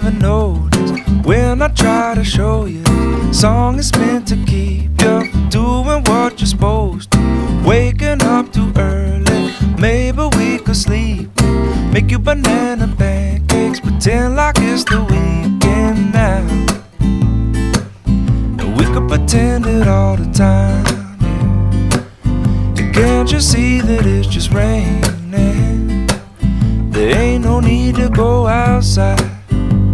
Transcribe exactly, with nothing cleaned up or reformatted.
even notice when I try to show you. Song is meant to keep you from doing what you're supposed to. Waking up too early, maybe we could sleep. Make you banana pancakes, pretend like it's the weekend now. And we could pretend it all the time, yeah. And can't you see that it's just raining? There ain't no need to go outside.